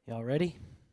Y'all ready?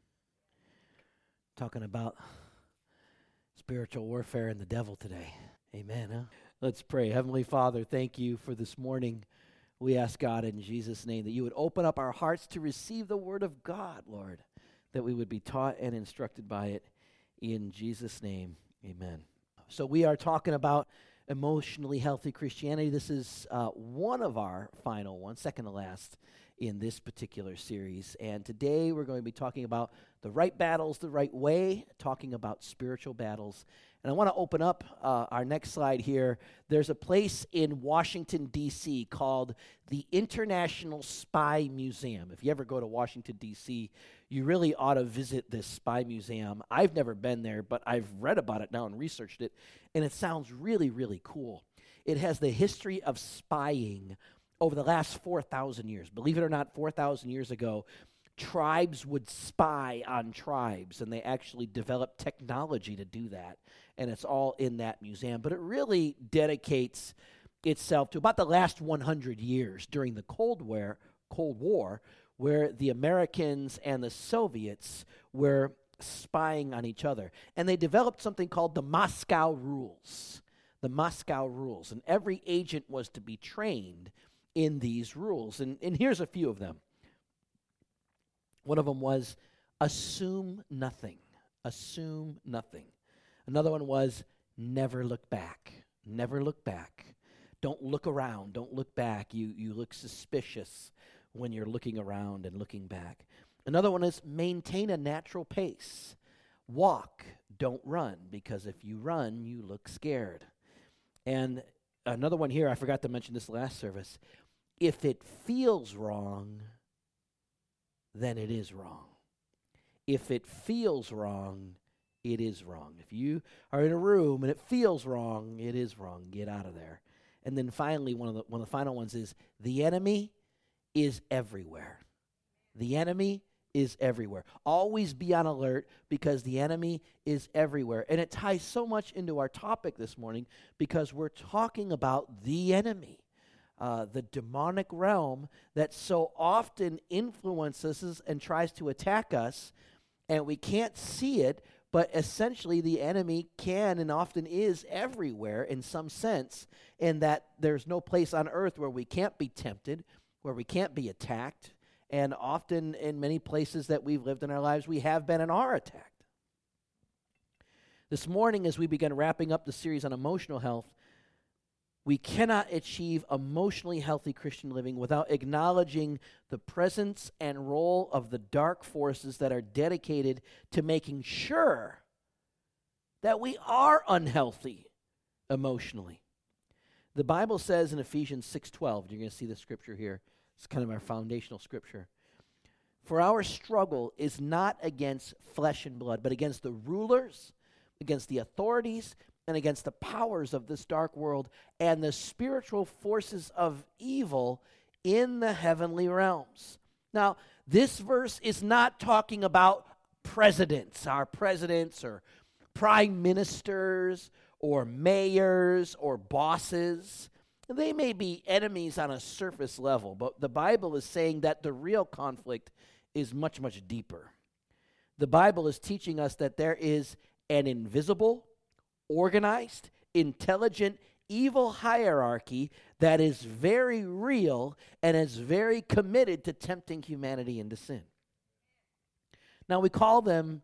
Talking about spiritual warfare and the devil today. Amen, huh? Let's pray. Heavenly Father, thank you for this morning. We ask God in Jesus' name that you would open up our hearts to receive the word of God, Lord, that we would be taught and instructed by it. In Jesus' name, amen. So we are talking about emotionally healthy Christianity. This is one of our final ones, second to last in this particular series. And today we're going to be talking about the right battles the right way, talking about spiritual battles. And I want to open up our next slide here. There's a place in Washington, D.C. called the International Spy Museum. If you ever go to Washington, D.C., you really ought to visit this spy museum. I've never been there, but I've read about it now and researched it, and it sounds really, really cool. It has the history of spying over the last 4,000 years. Believe it or not, 4,000 years ago, tribes would spy on tribes, and they actually developed technology to do that, and it's all in that museum. But it really dedicates itself to about the last 100 years during the Cold War, where the Americans and the Soviets were spying on each other. And they developed something called the Moscow Rules. The Moscow Rules. And every agent was to be trained in these rules. And here's a few of them. One of them was assume nothing. Assume nothing. Another one was never look back. Never look back. Don't look around. Don't look back. You look suspicious when you're looking around and looking back. Another one is maintain a natural pace. Walk, don't run, because if you run, you look scared. And another one here, I forgot to mention this last service. If it feels wrong, then it is wrong. If it feels wrong, it is wrong. If you are in a room and it feels wrong, it is wrong. Get out of there. And then finally, one of the final ones is the enemy is everywhere. The enemy is everywhere. Always be on alert because the enemy is everywhere. And it ties so much into our topic this morning because we're talking about the enemy, the demonic realm that so often influences us and tries to attack us, and we can't see it, but essentially the enemy can and often is everywhere in some sense, in that there's no place on earth where we can't be tempted, where we can't be attacked, and often in many places that we've lived in our lives, we have been and are attacked. This morning, as we begin wrapping up the series on emotional health, we cannot achieve emotionally healthy Christian living without acknowledging the presence and role of the dark forces that are dedicated to making sure that we are unhealthy emotionally. The Bible says in Ephesians 6:12, you're going to see the scripture here. It's kind of our foundational scripture. For our struggle is not against flesh and blood, but against the rulers, against the authorities, and against the powers of this dark world, and the spiritual forces of evil in the heavenly realms. Now, this verse is not talking about presidents, our presidents or prime ministers or mayors or bosses. They may be enemies on a surface level, but the Bible is saying that the real conflict is much, much deeper. The Bible is teaching us that there is an invisible, organized, intelligent, evil hierarchy that is very real and is very committed to tempting humanity into sin. Now we call him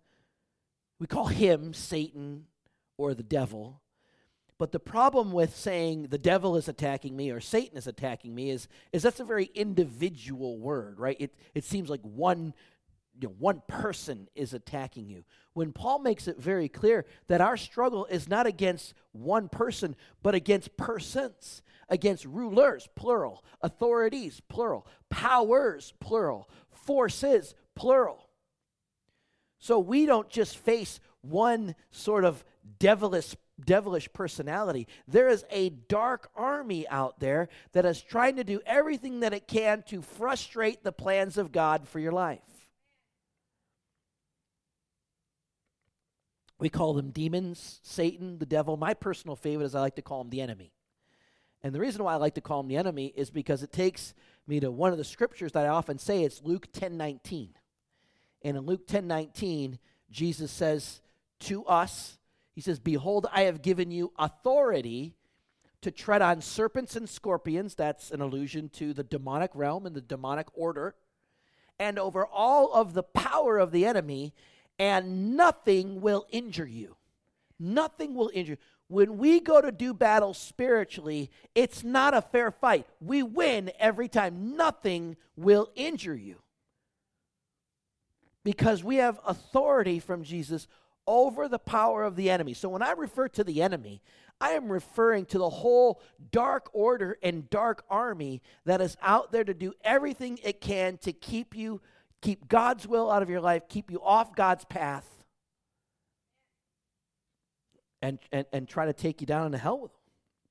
Satan or the devil. But the problem with saying the devil is attacking me or Satan is attacking me is that's a very individual word, right? It seems like one person is attacking you. When Paul makes it very clear that our struggle is not against one person, but against persons, against rulers, plural, authorities, plural, powers, plural, forces, plural. So we don't just face one sort of devilish personality. There is a dark army out there that is trying to do everything that it can to frustrate the plans of God for your life. We call them demons, Satan, the devil. My personal favorite is I like to call him the enemy. And the reason why I like to call him the enemy is because it takes me to one of the scriptures that I often say. It's Luke 10:19. And in Luke 10:19, Jesus says to us, he says, "Behold, I have given you authority to tread on serpents and scorpions." That's an allusion to the demonic realm and the demonic order. "And over all of the power of the enemy, and nothing will injure you." Nothing will injure you. When we go to do battle spiritually, it's not a fair fight. We win every time. Nothing will injure you. Because we have authority from Jesus over the power of the enemy. So when I refer to the enemy, I am referring to the whole dark order and dark army that is out there to do everything it can to keep God's will out of your life, keep you off God's path, and try to take you down into hell with them.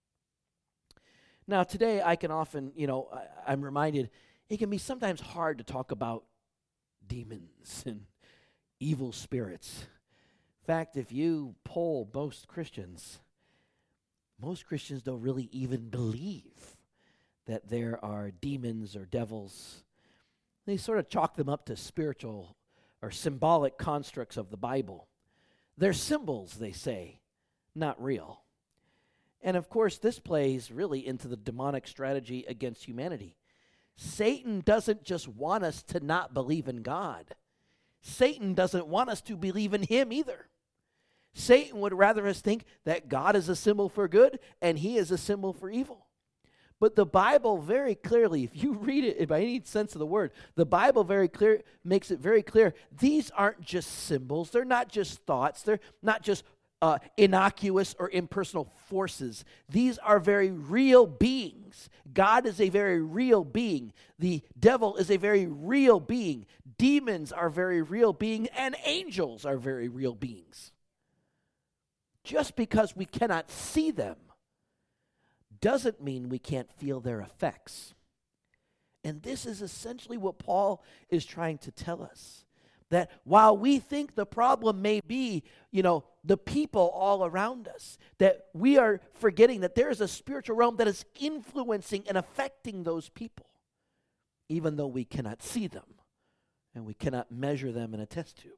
Now, today I can often, I'm reminded, it can be sometimes hard to talk about demons and evil spirits. In fact, if you poll most Christians don't really even believe that there are demons or devils. They sort of chalk them up to spiritual or symbolic constructs of the Bible. They're symbols, they say, not real. And of course, this plays really into the demonic strategy against humanity. Satan doesn't just want us to not believe in God. Satan doesn't want us to believe in him either. Satan would rather us think that God is a symbol for good and he is a symbol for evil. But the Bible very clearly, if you read it by any sense of the word, the Bible makes it very clear, these aren't just symbols. They're not just thoughts. They're not just innocuous or impersonal forces. These are very real beings. God is a very real being. The devil is a very real being. Demons are very real beings, and angels are very real beings. Just because we cannot see them doesn't mean we can't feel their effects. And this is essentially what Paul is trying to tell us. That while we think the problem may be, the people all around us, that we are forgetting that there is a spiritual realm that is influencing and affecting those people, even though we cannot see them and we cannot measure them in a test tube.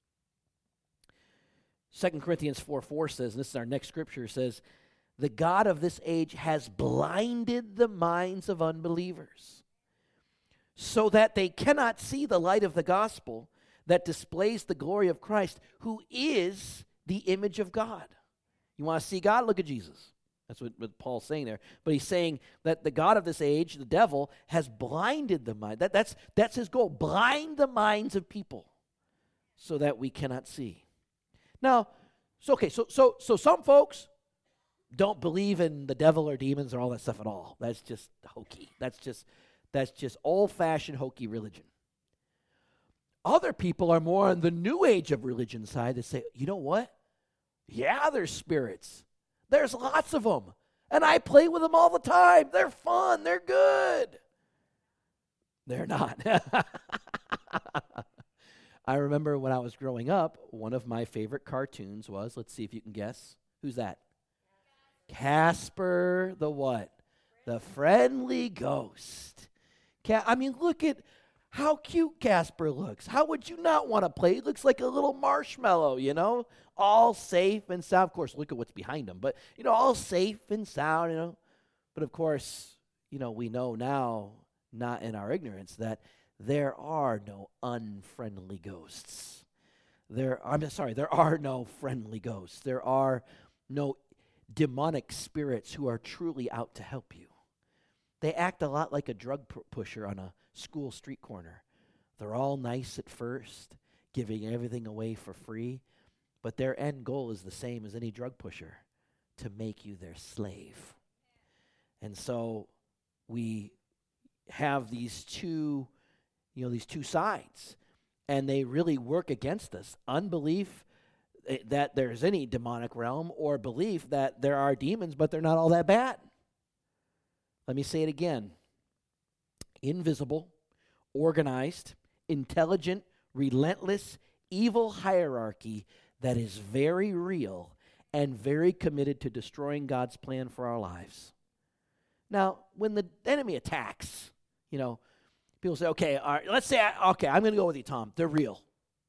2 Corinthians 4:4 says, and this is our next scripture, says, "The God of this age has blinded the minds of unbelievers so that they cannot see the light of the gospel that displays the glory of Christ, who is the image of God." You want to see God? Look at Jesus. That's what Paul's saying there. But he's saying that the God of this age, the devil, has blinded the mind. That's his goal. Blind the minds of people so that we cannot see. Now, so some folks don't believe in the devil or demons or all that stuff at all. That's just hokey. That's just old-fashioned hokey religion. Other people are more on the new age of religion side that say, you know what? Yeah, there's spirits. There's lots of them. And I play with them all the time. They're fun. They're good. They're not. I remember when I was growing up, one of my favorite cartoons was, let's see if you can guess. Who's that? Casper the what? The friendly ghost. Look at how cute Casper looks. How would you not want to play? He looks like a little marshmallow, all safe and sound. Of course, look at what's behind him, but, all safe and sound, But of course, we know now, not in our ignorance, that there are no unfriendly ghosts. There are no friendly ghosts. There are no demonic spirits who are truly out to help you. They act a lot like a drug pusher on a school street corner. They're all nice at first, giving everything away for free, but their end goal is the same as any drug pusher, to make you their slave. And so we have these two sides, and they really work against us. Unbelief that there's any demonic realm, or belief that there are demons, but they're not all that bad. Let me say it again. Invisible, organized, intelligent, relentless, evil hierarchy that is very real and very committed to destroying God's plan for our lives. Now, when the enemy attacks, people say, okay, all right, let's say, I'm going to go with you, Tom. They're real.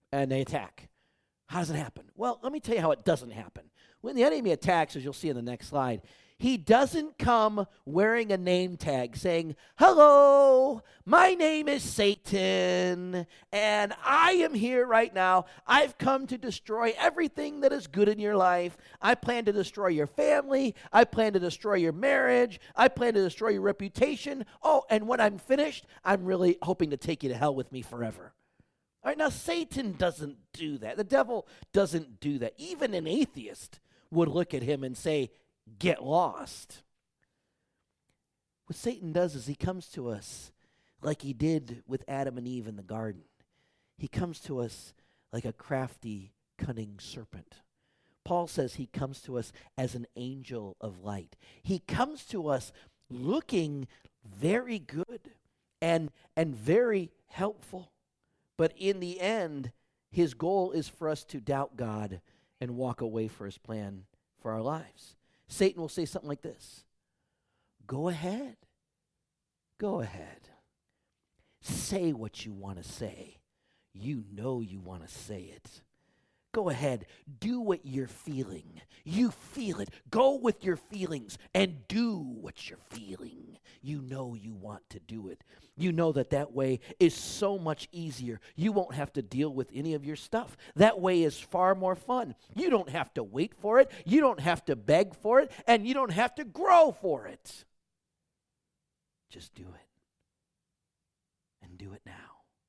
and they attack. How does it happen? Well, let me tell you how it doesn't happen. When the enemy attacks, as you'll see in the next slide, he doesn't come wearing a name tag saying, hello, my name is Satan, and I am here right now. I've come to destroy everything that is good in your life. I plan to destroy your family. I plan to destroy your marriage. I plan to destroy your reputation. Oh, and when I'm finished, I'm really hoping to take you to hell with me forever. All right, now Satan doesn't do that. The devil doesn't do that. Even an atheist would look at him and say, get lost. What Satan does is he comes to us like he did with Adam and Eve in the garden. He comes to us like a crafty, cunning serpent. Paul says he comes to us as an angel of light. He comes to us looking very good and very helpful. But in the end, his goal is for us to doubt God and walk away from his plan for our lives. Satan will say something like this: go ahead. Go ahead. Say what you want to say. You know you want to say it. Go ahead. Do what you're feeling. You feel it. Go with your feelings and do what you're feeling. You know you want to do it. You know that way is so much easier. You won't have to deal with any of your stuff. That way is far more fun. You don't have to wait for it. You don't have to beg for it. And you don't have to grow for it. Just do it. And do it now.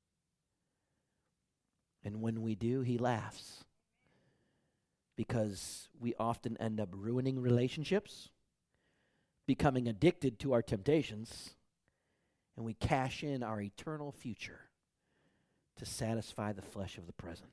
And when we do, he laughs. Because we often end up ruining relationships, becoming addicted to our temptations, and we cash in our eternal future to satisfy the flesh of the present.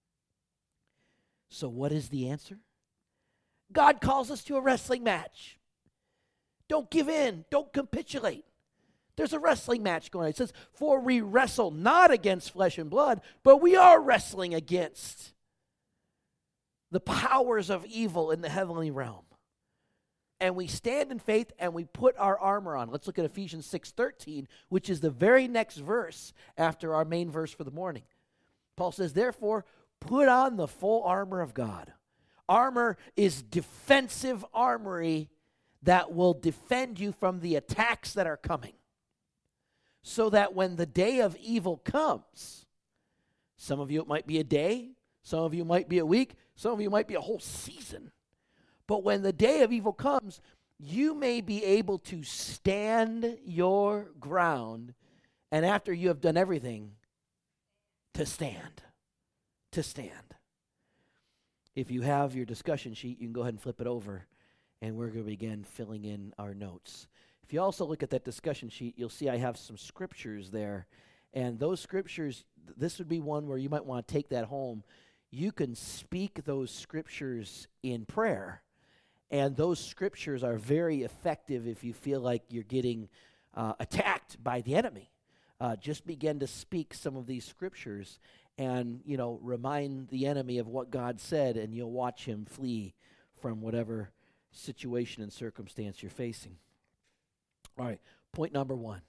So what is the answer? God calls us to a wrestling match. Don't give in. Don't capitulate. There's a wrestling match going on. It says, for we wrestle not against flesh and blood, but we are wrestling against the powers of evil in the heavenly realm. And we stand in faith and we put our armor on. Let's look at Ephesians 6:13, which is the very next verse after our main verse for the morning. Paul says, therefore, put on the full armor of God. Armor is defensive armory that will defend you from the attacks that are coming. So that when the day of evil comes, some of you it might be a day, some of you might be a week, some of you might be a whole season. But when the day of evil comes, you may be able to stand your ground, and after you have done everything, to stand. To stand. If you have your discussion sheet, you can go ahead and flip it over, and we're going to begin filling in our notes. If you also look at that discussion sheet, you'll see I have some scriptures there. And those scriptures, this would be one where you might want to take that home. You can speak those scriptures in prayer. And those scriptures are very effective if you feel like you're getting attacked by the enemy. Just begin to speak some of these scriptures and, remind the enemy of what God said, and you'll watch him flee from whatever situation and circumstance you're facing. All right, point number 1.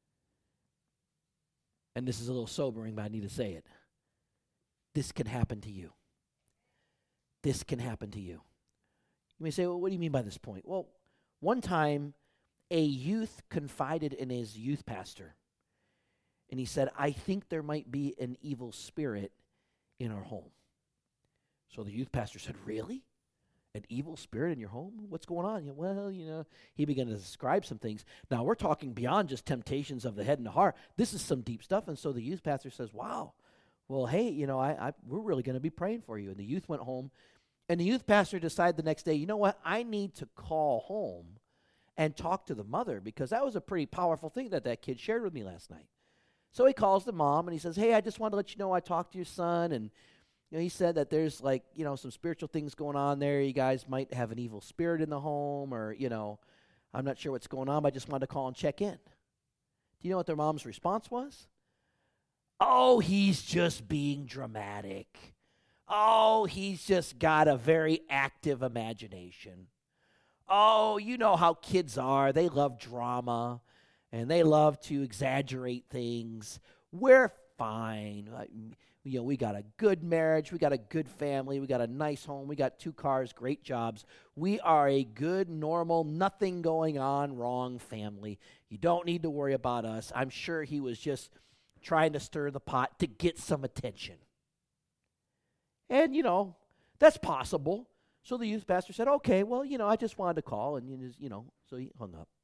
And this is a little sobering, but I need to say it. This can happen to you. This can happen to you. You may say, well, what do you mean by this point? Well, one time, a youth confided in his youth pastor. And he said, I think there might be an evil spirit in our home. So the youth pastor said, really? An evil spirit in your home? What's going on? Well, he began to describe some things. Now, we're talking beyond just temptations of the head and the heart. This is some deep stuff. And so the youth pastor says, wow, well, hey, we're really going to be praying for you. And the youth went home. And the youth pastor decided the next day, you know what? I need to call home and talk to the mother, because that was a pretty powerful thing that kid shared with me last night. So he calls the mom and he says, hey, I just wanted to let you know I talked to your son, and he said that there's some spiritual things going on there. You guys might have an evil spirit in the home, or, I'm not sure what's going on, but I just wanted to call and check in. Do you know what their mom's response was? Oh, he's just being dramatic. Oh, he's just got a very active imagination. Oh, you know how kids are. They love drama, and they love to exaggerate things. We're fine. We got a good marriage, we got a good family, we got a nice home, we got 2 cars, great jobs. We are a good, normal, nothing going on wrong family. You don't need to worry about us. I'm sure he was just trying to stir the pot to get some attention. And, that's possible. So the youth pastor said, okay, well, I just wanted to call, and, so he hung up.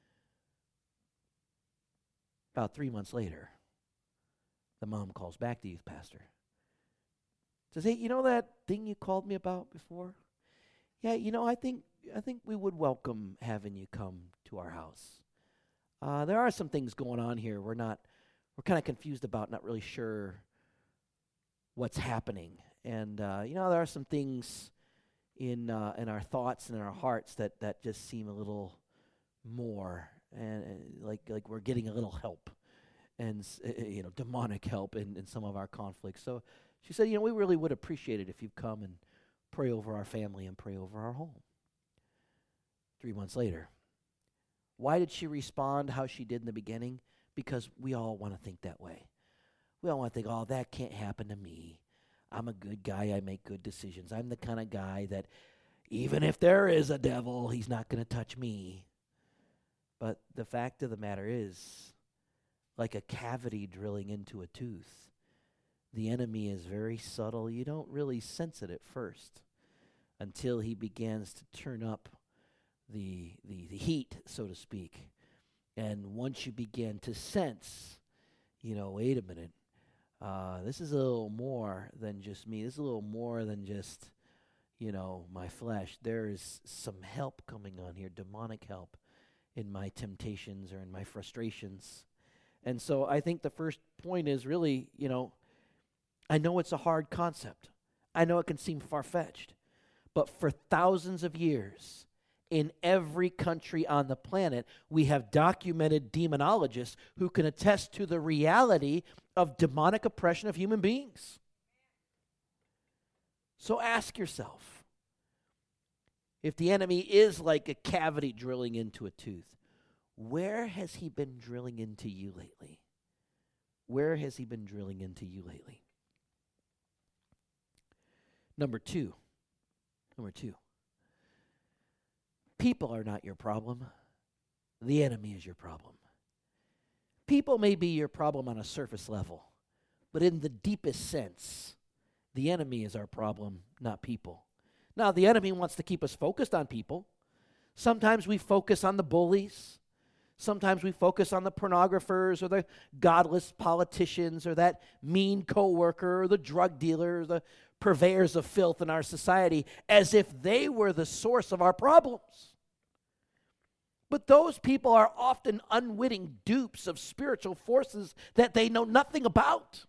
About 3 months later, the mom calls back the youth pastor. Says, hey, you know that thing you called me about before? Yeah, I think we would welcome having you come to our house. There are some things going on here we're kind of confused about, not really sure what's happening. And, there are some things in our thoughts and in our hearts that just seem a little more, and like we're getting a little help, and, demonic help in some of our conflicts. So she said, we really would appreciate it if you'd come and pray over our family and pray over our home. 3 months later. Why did she respond how she did in the beginning? Because we all want to think that way. We all want to think, oh, that can't happen to me. I'm a good guy. I make good decisions. I'm the kind of guy that even if there is a devil, he's not going to touch me. But the fact of the matter is, like a cavity drilling into a tooth, the enemy is very subtle. You don't really sense it at first until he begins to turn up the heat, so to speak. And once you begin to sense, wait a minute, this is a little more than just me. This is a little more than just, my flesh. There is some help coming on here, demonic help in my temptations or in my frustrations. And so I think the first point is really, I know it's a hard concept. I know it can seem far-fetched. But for thousands of years, in every country on the planet, we have documented demonologists who can attest to the reality of demonic oppression of human beings. So ask yourself, if the enemy is like a cavity drilling into a tooth, where has he been drilling into you lately? Where has he been drilling into you lately? Number two. People are not your problem. The enemy is your problem. People may be your problem on a surface level, but in the deepest sense, the enemy is our problem, not people. Now, the enemy wants to keep us focused on people. Sometimes we focus on the bullies. Sometimes we focus on the pornographers or the godless politicians or that mean coworker or the drug dealer or the purveyors of filth in our society as if they were the source of our problems. But those people are often unwitting dupes of spiritual forces that they know nothing about.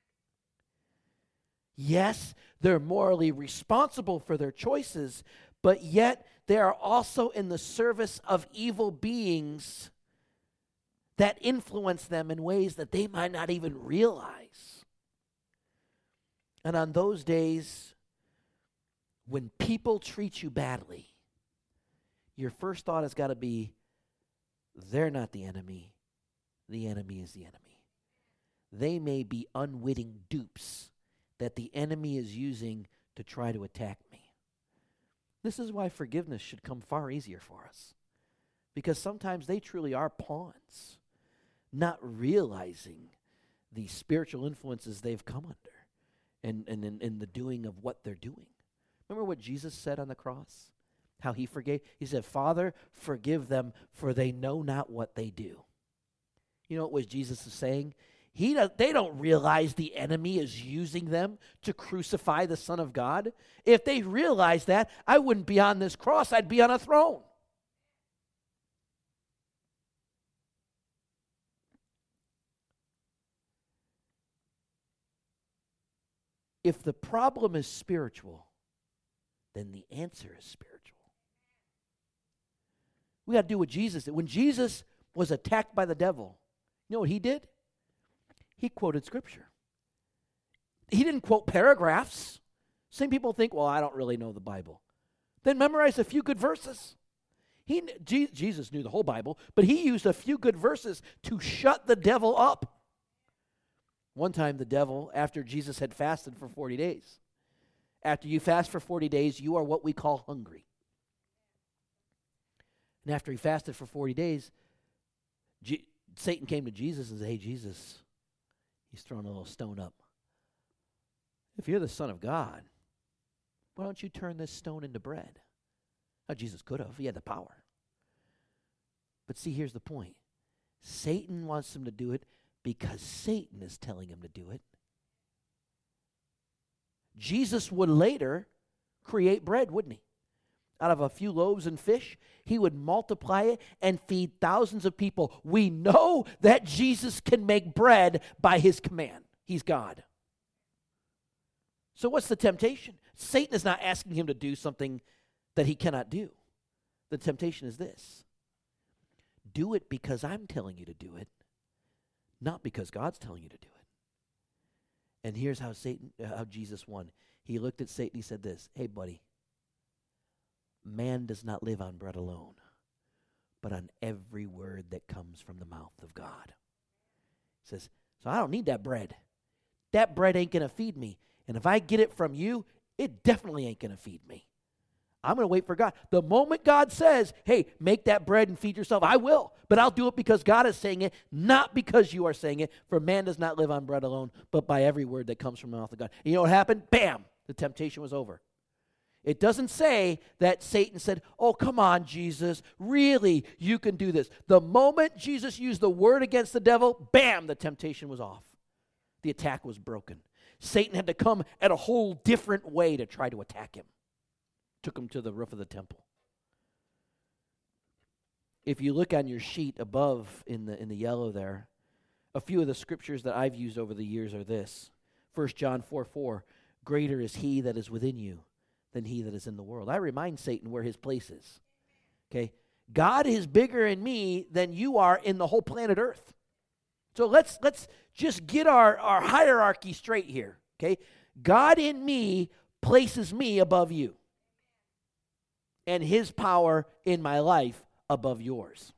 Yes, they're morally responsible for their choices, but yet they are also in the service of evil beings that influence them in ways that they might not even realize. And on those days, when people treat you badly, your first thought has got to be, they're not the enemy. The enemy is the enemy. They may be unwitting dupes that the enemy is using to try to attack me. This is why forgiveness should come far easier for us. Because sometimes they truly are pawns, not realizing the spiritual influences they've come under and in the doing of what they're doing. Remember what Jesus said on the cross? How he forgave? He said, Father, forgive them, for they know not what they do. You know what was Jesus saying? They don't realize the enemy is using them to crucify the Son of God. If they realized that, I wouldn't be on this cross. I'd be on a throne. If the problem is spiritual, then the answer is spiritual. We got to do what Jesus did. When Jesus was attacked by the devil, you know what he did? He quoted Scripture. He didn't quote paragraphs. Some people think, well, I don't really know the Bible. Then memorize a few good verses. Jesus knew the whole Bible, but he used a few good verses to shut the devil up. One time the devil, after Jesus had fasted for 40 days, after you fast for 40 days, you are what we call hungry. And after he fasted for 40 days, Satan came to Jesus and said, hey, Jesus, he's throwing a little stone up. If you're the Son of God, why don't you turn this stone into bread? Now, Jesus could have. He had the power. But see, here's the point. Satan wants him to do it because Satan is telling him to do it. Jesus would later create bread, wouldn't he? Out of a few loaves and fish, he would multiply it and feed thousands of people. We know that Jesus can make bread by his command. He's God. So what's the temptation? Satan is not asking him to do something that he cannot do. The temptation is this. Do it because I'm telling you to do it, not because God's telling you to do it. And here's how Jesus won. He looked at Satan, he said this, hey buddy, man does not live on bread alone, but on every word that comes from the mouth of God. He says, so I don't need that bread. That bread ain't going to feed me. And if I get it from you, it definitely ain't going to feed me. I'm going to wait for God. The moment God says, hey, make that bread and feed yourself, I will. But I'll do it because God is saying it, not because you are saying it. For man does not live on bread alone, but by every word that comes from the mouth of God. And you know what happened? Bam! The temptation was over. It doesn't say that Satan said, oh, come on, Jesus, really, you can do this. The moment Jesus used the word against the devil, bam, the temptation was off. The attack was broken. Satan had to come at a whole different way to try to attack him. Took him to the roof of the temple. If you look on your sheet above in the yellow there, a few of the scriptures that I've used over the years are this. 1 John 4:4, greater is he that is within you than he that is in the world. I remind Satan where his place is. Okay? God is bigger in me than you are in the whole planet Earth. So let's just get our hierarchy straight here. Okay? God in me places me above you. And his power in my life above yours.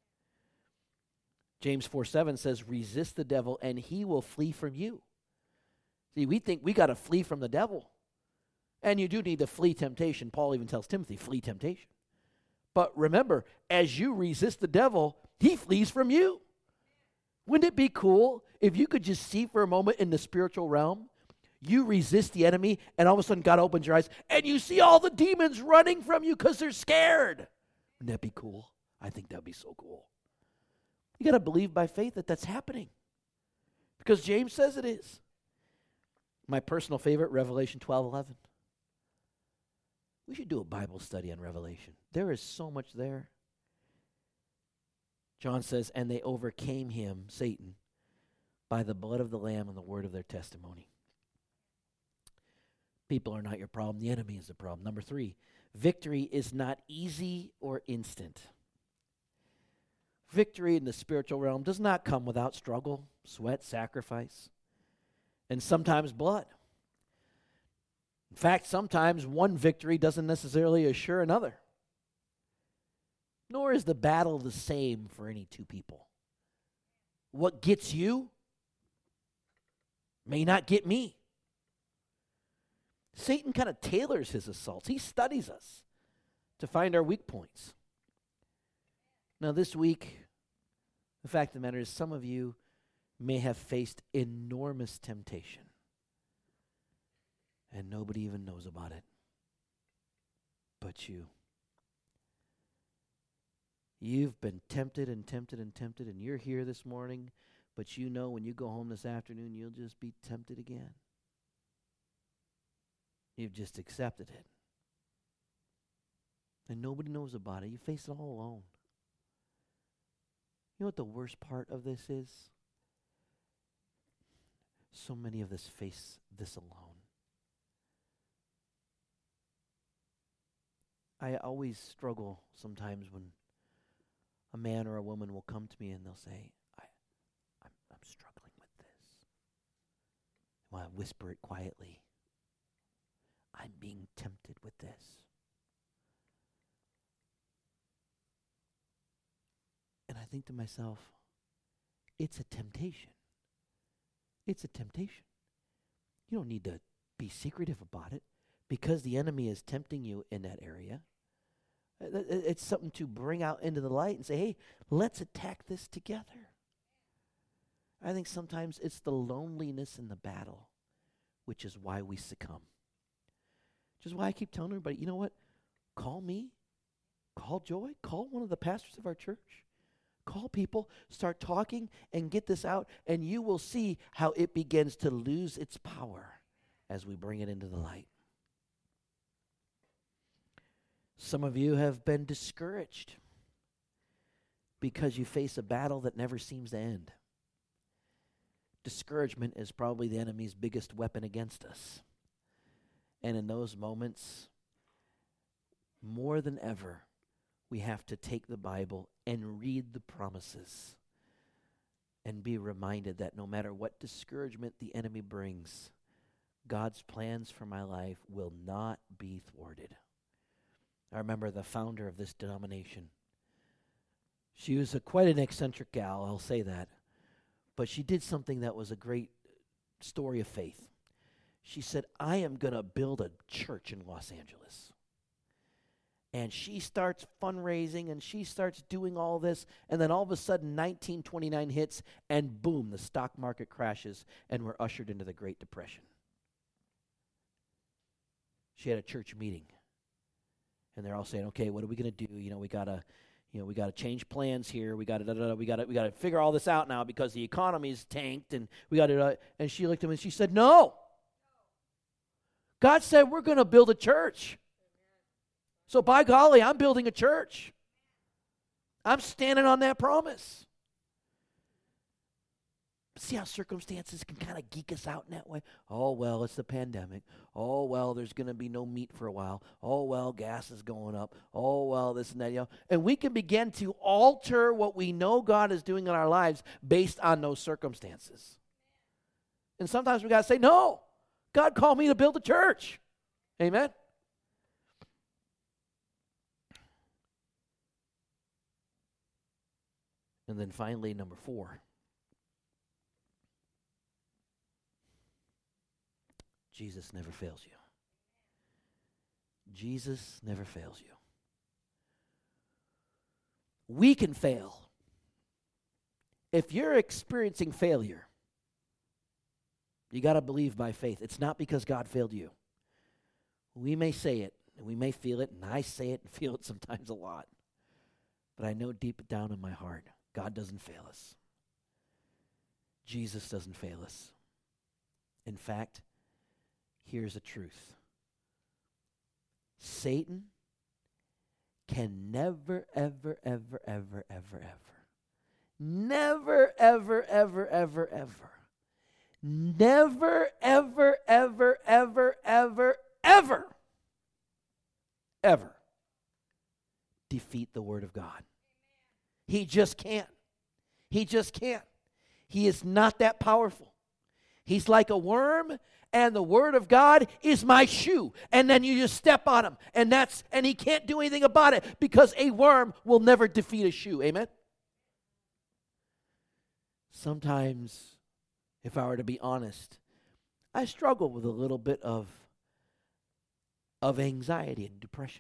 James 4:7 says, resist the devil and he will flee from you. See, we think we got to flee from the devil. And you do need to flee temptation. Paul even tells Timothy, flee temptation. But remember, as you resist the devil, he flees from you. Wouldn't it be cool if you could just see for a moment in the spiritual realm, you resist the enemy, and all of a sudden God opens your eyes, and you see all the demons running from you because they're scared. Wouldn't that be cool? I think that would be so cool. You got to believe by faith that that's happening. Because James says it is. My personal favorite, Revelation 12:11. We should do a Bible study on Revelation. There is so much there. John says, and they overcame him, Satan, by the blood of the Lamb and the word of their testimony. People are not your problem. The enemy is the problem. Number 3, victory is not easy or instant. Victory in the spiritual realm does not come without struggle, sweat, sacrifice, and sometimes blood. In fact, sometimes one victory doesn't necessarily assure another. Nor is the battle the same for any two people. What gets you may not get me. Satan kind of tailors his assaults. He studies us to find our weak points. Now this week, the fact of the matter is some of you may have faced enormous temptation. And nobody even knows about it but you. You've been tempted and tempted and tempted, and you're here this morning, but you know when you go home this afternoon, you'll just be tempted again. You've just accepted it. And nobody knows about it. You face it all alone. You know what the worst part of this is? So many of us face this alone. I always struggle sometimes when a man or a woman will come to me and they'll say, I'm struggling with this. Well, I whisper it quietly. I'm being tempted with this. And I think to myself, it's a temptation. It's a temptation. You don't need to be secretive about it because the enemy is tempting you in that area. It's something to bring out into the light and say, hey, let's attack this together. I think sometimes it's the loneliness in the battle, which is why we succumb. Which is why I keep telling everybody, you know what? Call me, call Joy, call one of the pastors of our church. Call people, start talking, and get this out, and you will see how it begins to lose its power as we bring it into the light. Some of you have been discouraged because you face a battle that never seems to end. Discouragement is probably the enemy's biggest weapon against us. And in those moments, more than ever, we have to take the Bible and read the promises and be reminded that no matter what discouragement the enemy brings, God's plans for my life will not be thwarted. I remember the founder of this denomination. She was quite an eccentric gal, I'll say that. But she did something that was a great story of faith. She said, I am going to build a church in Los Angeles. And she starts fundraising and she starts doing all this. And then all of a sudden, 1929 hits and boom, the stock market crashes and we're ushered into the Great Depression. She had a church meeting. And they're all saying, okay, what are we going to do? We got to change plans here. We got to figure all this out now because the economy's tanked and we got to, and she looked at him and she said, no. God said we're going to build a church. So by golly, I'm building a church. I'm standing on that promise. See how circumstances can kind of geek us out in that way? Oh, well, it's the pandemic. Oh, well, there's going to be no meat for a while. Oh, well, gas is going up. Oh, well, this and that. And we can begin to alter what we know God is doing in our lives based on those circumstances. And sometimes we got to say, no, God called me to build a church. Amen? And then finally, number 4. Jesus never fails you. Jesus never fails you. We can fail. If you're experiencing failure, you got to believe by faith. It's not because God failed you. We may say it, and we may feel it, and I say it and feel it sometimes a lot. But I know deep down in my heart, God doesn't fail us. Jesus doesn't fail us. In fact, here's the truth. Satan can never, ever, ever, ever, ever, ever, never, ever, ever, ever, ever, never, ever, ever, ever, ever, ever, ever defeat the Word of God. He just can't. He just can't. He is not that powerful. He's like a worm, and the Word of God is my shoe. And then you just step on him. And he can't do anything about it because a worm will never defeat a shoe. Amen? Sometimes, if I were to be honest, I struggle with a little bit of anxiety and depression.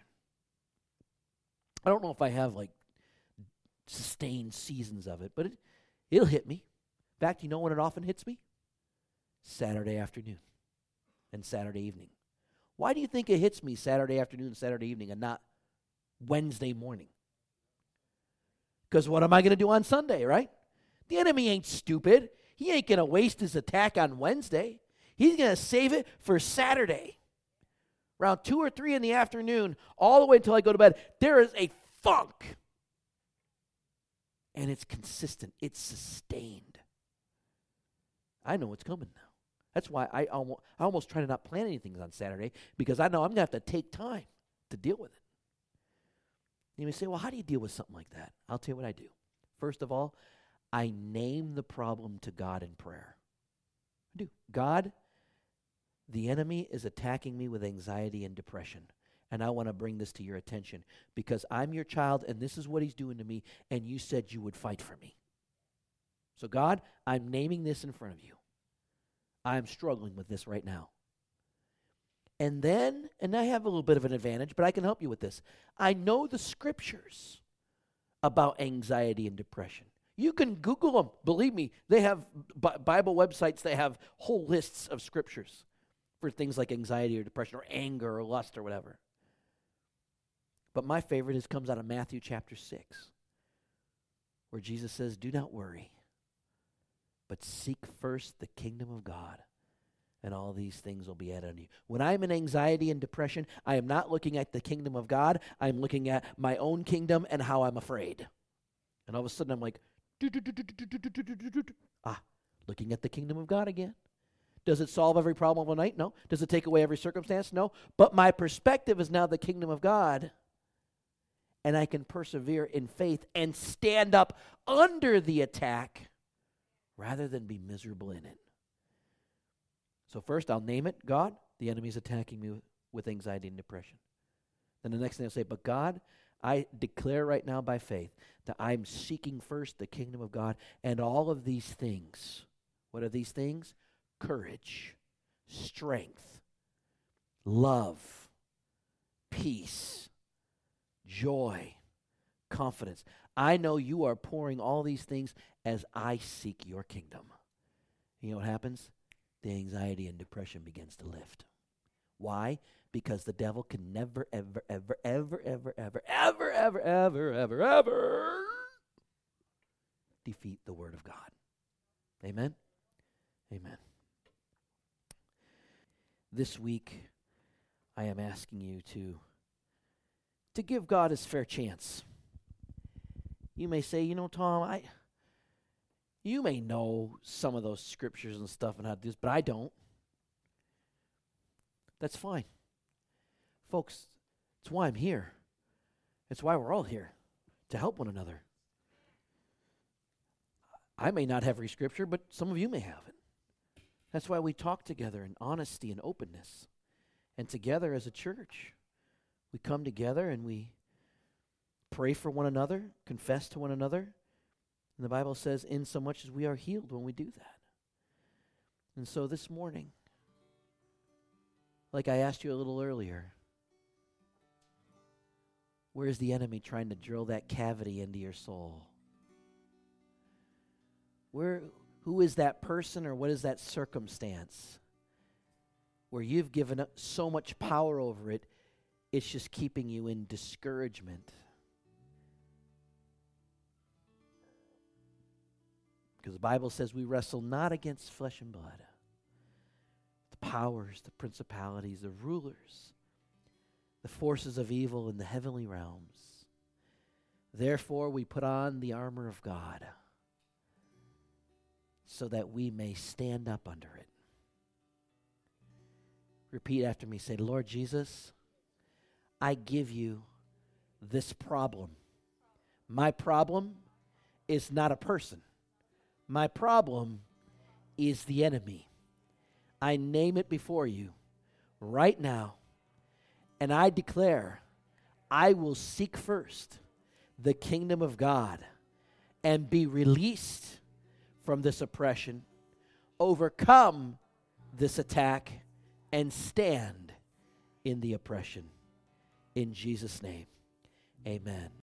I don't know if I have sustained seasons of it, but it'll hit me. In fact, you know when it often hits me? Saturday afternoon and Saturday evening. Why do you think it hits me Saturday afternoon and Saturday evening and not Wednesday morning? Because what am I going to do on Sunday, right? The enemy ain't stupid. He ain't going to waste his attack on Wednesday. He's going to save it for Saturday. Around 2 or 3 in the afternoon, all the way until I go to bed, there is a funk. And it's consistent. It's sustained. I know what's coming now. That's why I almost try to not plan anything on Saturday, because I know I'm going to have to take time to deal with it. You may say, well, how do you deal with something like that? I'll tell you what I do. First of all, I name the problem to God in prayer. I do. God, the enemy is attacking me with anxiety and depression, and I want to bring this to your attention because I'm your child, and this is what he's doing to me, and you said you would fight for me. So God, I'm naming this in front of you. I'm struggling with this right now. And I have a little bit of an advantage, but I can help you with this. I know the scriptures about anxiety and depression. You can Google them. Believe me, they have Bible websites that have whole lists of scriptures for things like anxiety or depression or anger or lust or whatever. But my favorite comes out of Matthew chapter 6, where Jesus says, do not worry, but seek first the kingdom of God, and all these things will be added unto you. When I'm in anxiety and depression, I am not looking at the kingdom of God. I'm looking at my own kingdom and how I'm afraid. And all of a sudden I'm like, looking at the kingdom of God again. Does it solve every problem overnight? No. Does it take away every circumstance? No. But my perspective is now the kingdom of God, and I can persevere in faith and stand up under the attack rather than be miserable in it. So first, I'll name it, God, the enemy's attacking me with anxiety and depression. Then the next thing I'll say, but God, I declare right now by faith that I'm seeking first the kingdom of God and all of these things. What are these things? Courage, strength, love, peace, joy, confidence. I know you are pouring all these things as I seek your kingdom. You know what happens? The anxiety and depression begins to lift. Why? Because the devil can never, ever, ever, ever, ever, ever, ever, ever, ever, ever, ever defeat the word of God. Amen? Amen. This week, I am asking you to give God his fair chance. You may say, Tom, you may know some of those scriptures and stuff and how to do this, but I don't. That's fine. Folks, it's why I'm here. It's why we're all here, to help one another. I may not have every scripture, but some of you may have it. That's why we talk together in honesty and openness. And together as a church, we come together and we pray for one another, confess to one another. And the Bible says, in so much as we are healed when we do that. And so this morning, like I asked you a little earlier, where is the enemy trying to drill that cavity into your soul? Who is that person or what is that circumstance where you've given up so much power over it, it's just keeping you in discouragement? Because the Bible says we wrestle not against flesh and blood. The powers, the principalities, the rulers, the forces of evil in the heavenly realms. Therefore, we put on the armor of God so that we may stand up under it. Repeat after me. Say, Lord Jesus, I give you this problem. My problem is not a person. My problem is the enemy. I name it before you right now, and I declare I will seek first the kingdom of God and be released from this oppression, overcome this attack, and stand in the oppression. In Jesus' name, amen.